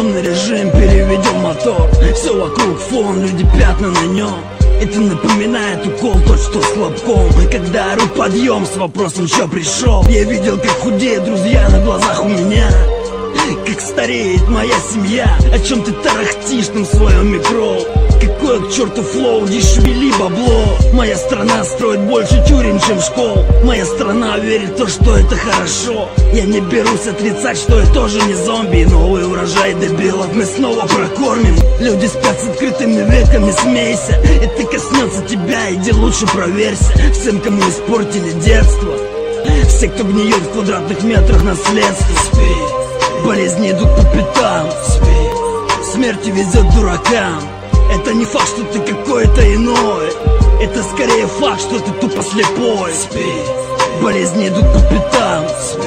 Автономный режим, переведем мотор. Все вокруг фон, люди пятна на нем. Это напоминает укол, тот что с хлопком. Когда ору подъем с вопросом, чё пришел. Я видел, как худеют друзья на глазах у меня, как стареет моя семья. О чем ты тарахтишь там в своем микро? Какое к черту флоу, дешевели бабло. Моя страна строит больше тюрем, чем школ. Моя страна верит в то, что это хорошо. Я не берусь отрицать, что я тоже не зомби. Новый урожай дебилов мы снова прокормим. Люди спят с открытыми веками, смейся. Это коснется тебя, иди лучше проверься. Всем, кому испортили детство, все, кто гниет в квадратных метрах наследства. Спи, болезни идут по пятам. Спи, смерти везет дуракам. Это не факт, что ты какой-то иной. Это скорее факт, что ты тупо слепой. Спи, болезни идут по пятам.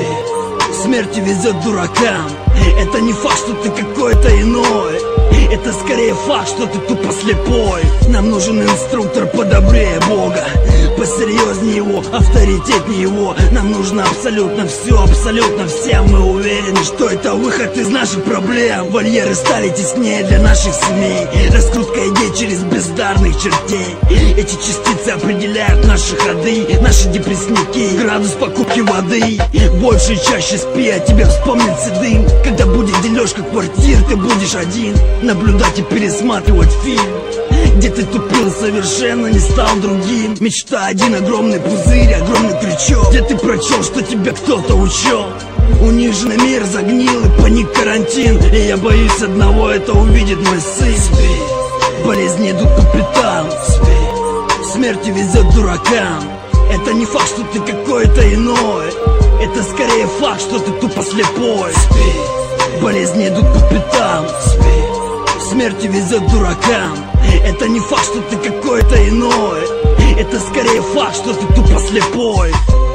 Спи, смерти везет дуракам. Это не факт, что ты какой-то иной. Это скорее факт, что ты тупо слепой. Нам нужен инструктор подобрее Бога, посерьезнее его, авторитетнее его. Нам нужно абсолютно все, абсолютно всем. Мы уверены, что это выход из наших проблем. Вольеры стали теснее для наших семей. Раскрутка идей через бездарных чертей. Эти частицы определяют наши ходы, наши депрессники, градус покупки воды. Больше и чаще спи, а тебя вспомнит седым. Когда будет дележка квартир, ты будешь один. Наблюдать и пересматривать фильм, где ты тупил, совершенно не стал другим. Мечта один огромный пузырь, огромный крючок, где ты прочел, что тебя кто-то учел. Униженный мир загнил и паник карантин. И я боюсь одного, это увидит мой сын. Спи, болезни идут по пятам. Спи, смерти везет дуракам. Это не факт, что ты какой-то иной. Это скорее факт, что ты тупо слепой. Спи, болезни идут по пятам. Спи, смерти везет дуракам. Это не факт, что ты какой-то иной. Это скорее факт, что ты тупо слепой.